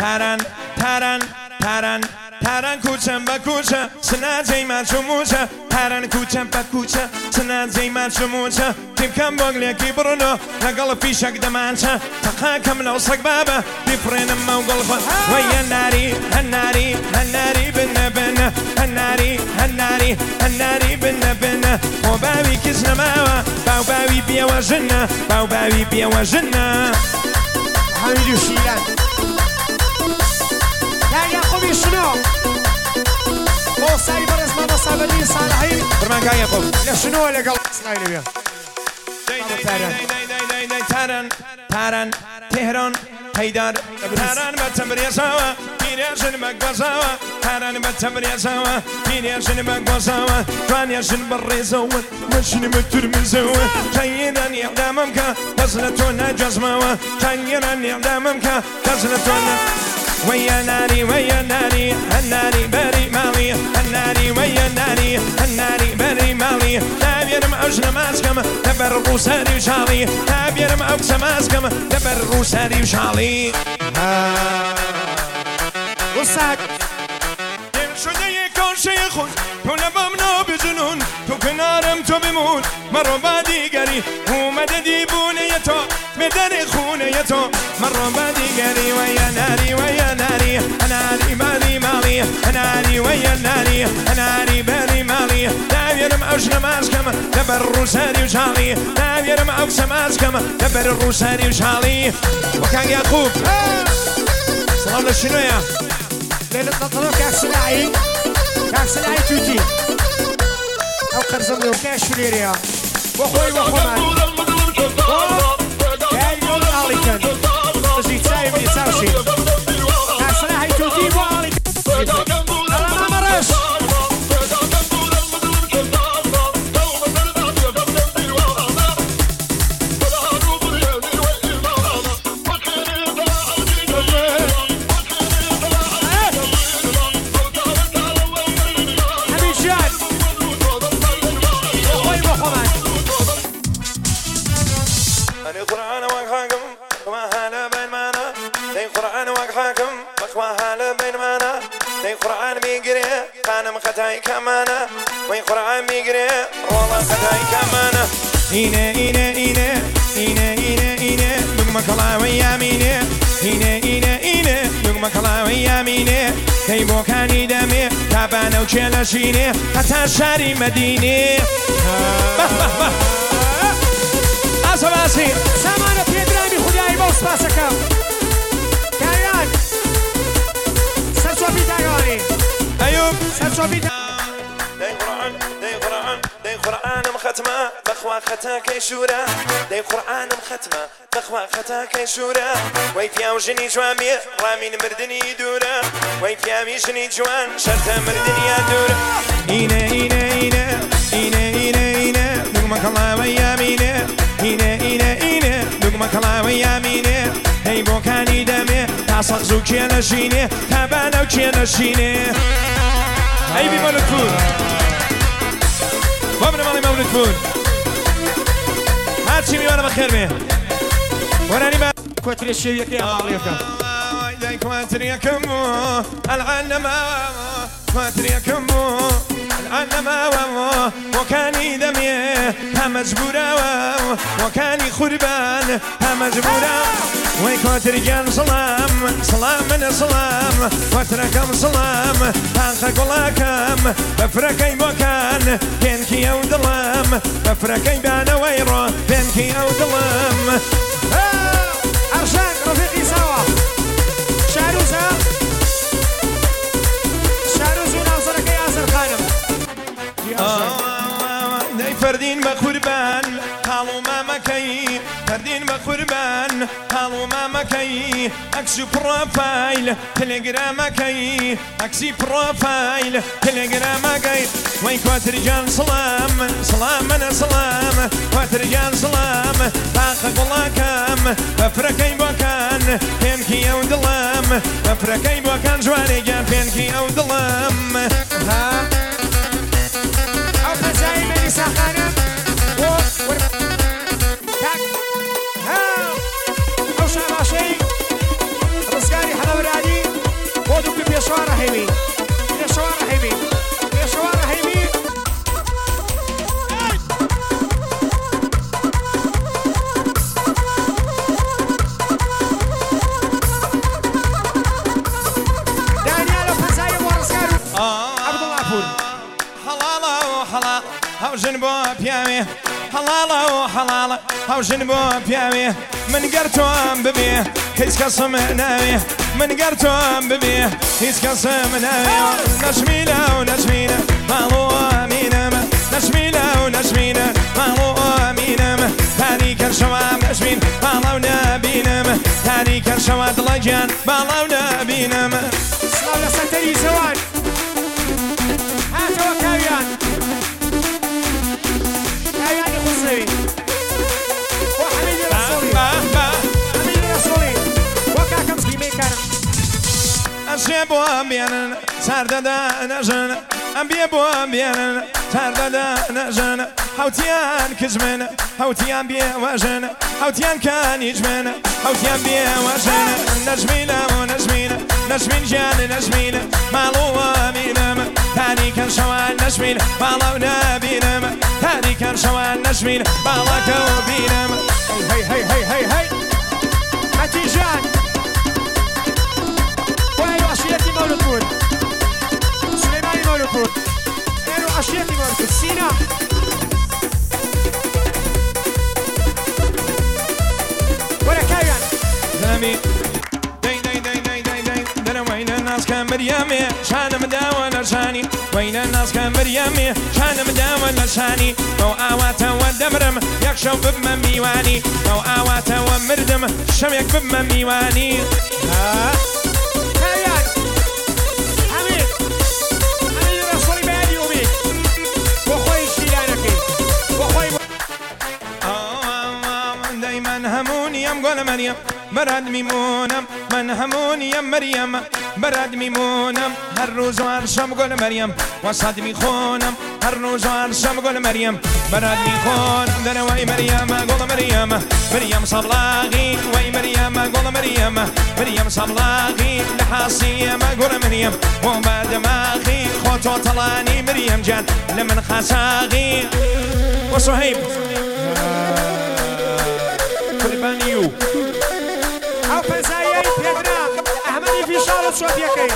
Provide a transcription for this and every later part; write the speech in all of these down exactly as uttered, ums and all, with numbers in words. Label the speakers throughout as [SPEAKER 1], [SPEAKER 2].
[SPEAKER 1] ترن ترن ترن ترن کوچم با کوچه سنازی من شموچه ترن کوچم با کوچه سنازی من شموچه تیم کم باگلی کی برونو نقل فیشک دمانچه تقا کم نوسق بابا بیفرینم موقل خود ویا ناری هناری هناری بن بن هناری هناری هناری بن بن و باوی کس نماوا باو باوی بیا و جنه باو باوی بیا و جنه
[SPEAKER 2] حمیدو شیلان يا خوبي شنو؟ هو سايب اسمه مصابني صالحين
[SPEAKER 1] برمان كان يقول
[SPEAKER 2] لا شنو اللي قال اسمعيني بيا
[SPEAKER 1] ترن ترن تهران هيدر ترن بتمريا سوا بيريشن بقصوا ترن بتمريا سوا بيريشن بقصوا فانيشن بالريزو مشن مترمزوا خيرا يعدمك تسلتنا جسموا خيرا يعدمك تسلتنا ويا ناري ويا ناري الناري بري مالي الناري ويا ناري الناري بري مالي تابير معوشنا ماسكم دبر روساري وشالي تابير معوكسا ماسكم دبر روساري وشالي
[SPEAKER 2] وصاك
[SPEAKER 1] شده يكون شيخون تو لبمنا بجنون تو كنارم تو بمون مرو بعدي قري ومددي بونيتو بدري خونيتو مرو بعدي قري ويا ناري ويا ناري ناري بري مالي ناري ويا ناري ناري بري مالي داير معوشنا ماسكم دبر روساري وشالي داير معوكسا ماسكم دبر روساري وشالي وكان يعقوب سلام للشنو يا
[SPEAKER 2] ليلة نطلو كاك سلاعي كاك سلاعي توتي او قرزمي وكاش فليريا وخوي وخومان كاي يقول عليكن تجي تسايب يساوشي كاك سلاعي توتي وعليكن الله ما مرش
[SPEAKER 1] خداي كمانا وين قرآن بيقرأ والله خداي كمانا إينا إينا إينا إينا إينا إينا نقمة كلا ويامينا إينا إينا إينا نقمة كلا ويامينا كيبو كاني دمي تابانا وشيلاشيني حتى شاري مديني بح بح بح أصباسي
[SPEAKER 2] سامانا بيدرامي خداي بوس باسكا كايان سرسوا بيتاغاني
[SPEAKER 1] أيوب
[SPEAKER 2] سرسوا بيتاغاني
[SPEAKER 1] داي قرآن داي قرآن داي قرآن مختمة بخوا ختا كيشورا داي قرآن مختمة بخوا ختا كيشورا وي فيا وجني جوامي رامي مردني دورا وي فيا ميشني جوان شرط مردني دورا إينا إينا إينا إينا إينا إينا نقمك الله ويامينا إينا إينا إينا نقمك الله ويامينا هي بوكاني دمي تاسق زوجي نشيني تابانا وكي نشيني أي بي مولد فود وابن مالي مولد فود هاتشي ميوانا بخير بيه وراني با
[SPEAKER 2] كوتري الشيء يا ماليكا
[SPEAKER 1] داي كواتريكم العلم كواتريكم العلم وكاني دمي همجبورا وكاني خربان همجبورا وي كواتريكم سلام سلام من سلام كواتريكم سلام تانخ قلاكم بفركي بوكان بينكي او دلام بفركي بانا ويرو بينكي او دلام
[SPEAKER 2] أرشان رفيقي سوا شاروزة شاروز وناصرك يا أسر خانم
[SPEAKER 1] داي فردين بقربان قالوا ما مكي فردين بقربان قالوا ما مكي اكسي بروفايل تليجرام كي اكسي بروفايل تليجرام كي وين كوات رجال سلام سلام انا سلام كوات رجال سلام باقي والله كام بفركي بوكان فينكي يا ودلام بفركي بوكان جواني جان فينكي يا ودلام ها
[SPEAKER 2] أو خزاي مني ساخانة و ور تاك ها أو شاباشي رزقاري حمام رادي
[SPEAKER 1] حلاڵە و حەڵاڵە هەوژن بۆ پیاوێ من گەر تۆم ببێ هیچ کەسم ناوێ من گەر تۆم ببێ هیچ کەسم ناوێ نەشمینە و نەشمینە ماڵ و ئەمینەمە نەشمینە و نەشمینە ماڵ و ئەمینەمە تانی کەرشەوام نەشمین باڵاو نەبینەمە تانی کەرشەوا دڵە گیان باڵاو نەبینەمە
[SPEAKER 2] سڵاو لەسەر تەری زەوان هاتەوە کاویان کاویانی خوزەوی بۆ حەمیدی ڕەسوڵی حەمیدی ڕەسوڵی بۆ کاکەم سلیمەی کارم
[SPEAKER 1] ئەشێ بۆ بێنن ساردەدا نەژن ئەم بێ بۆ بێنن ساردەدا نەژن هەوتیان کزمن هەوتیان بێوەژن هەوتیان کانیجمن هەوتیان بێوەژن نەژمینە و نەژمینە نەژمین ژیان نەژمینە ماڵ و ئەمینەمە تانی کەرشەوان نەژمین باڵاو نەبینەمە تانی کەرشەوان نەژمین باڵاکە و بینەمە
[SPEAKER 2] هەی هەی هەی هەی هەی هەتیجان وای عشیرەتی مەولود بود سلەیمانی مەولود بود ئێرە عشیرەتی مەولود بود سینا وەرە کاویان
[SPEAKER 1] زەمی دەی دەی دەی دەی دەی دەی دەرەوەینە ناسکە مریەمێ شانم داوە لە شانی وەینە ناسکە مریەمێ شانم داوە لە شانی بەو ئاواتەوە دەمرم یەک شەو ببمە میوانی بەو ئاواتەوە مردم شەوێک ببمە میوانی
[SPEAKER 2] کاویان حەمید حەمید ڕەسوڵی بەیادی ئومی بۆ خۆی شیرانەکەی بۆ خۆی
[SPEAKER 1] دەیمەن هەمونیم گۆلە مەریەم بەراد میمونم من هەمونیم مەریەم بەراد میمونم هەر ڕۆژ و هەر شەم گۆلە مەریەم وەسەد میخۆنم هەر ڕۆژ و هەر شەم گۆلە مەریەم بەراد میخۆنم دەرەوەی مەریەمە گۆڵە مەریەمە مەریەم سەبڵاغی وەی مەریەمە گۆڵە مەریەمە مەریەم سەبڵاغی لە حاسیەمە گۆڵە مەریەم بۆ بەدەماغی خۆ تۆ تەڵانی مەریەم جان لە من خاساغی وەسوهەیب قوربانیو
[SPEAKER 2] ئەو پەنجایەی پێدرا ئەحمەدی فیشاڵ چۆ پێکەی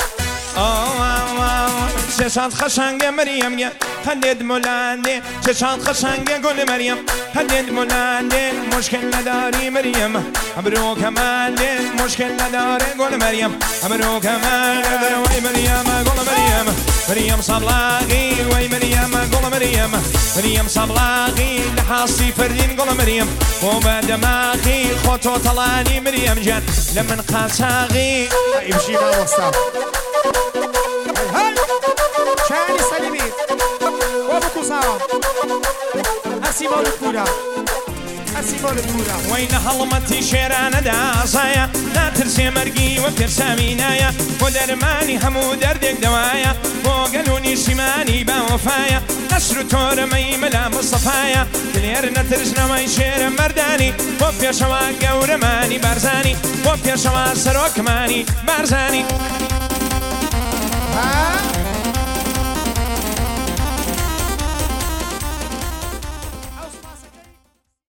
[SPEAKER 1] چشات خشنگه مریم گه هندید مولانده چشات خشنگه گل مریم هندید مولانده مشکل نداری مریم ابرو کماله مشکل نداره گل مریم ابرو کماله وی مریم گل مریم مریم صبلاغی وی مریم گل مریم مریم صبلاغی لحاصی فردین گل مریم و بعد ماخی خطو طلانی مریم جان لمن قاساغی
[SPEAKER 2] يمشي مع وسطه هاي شاني سليمي وابو صار هسي مولد كورا هسي مولد كورا
[SPEAKER 1] وين هلمتي شيرانه داسايا لا ترسي مرقي وبترسامينايا ودرماني همو دردك دوايا وقالوني سيماني بوفايا نشر تور مي ملا مصطفايا دلير نترجنا ما يشير مرداني وفيا شواق ورماني بارزاني وفيا شواق سروك ماني بارزاني
[SPEAKER 2] ها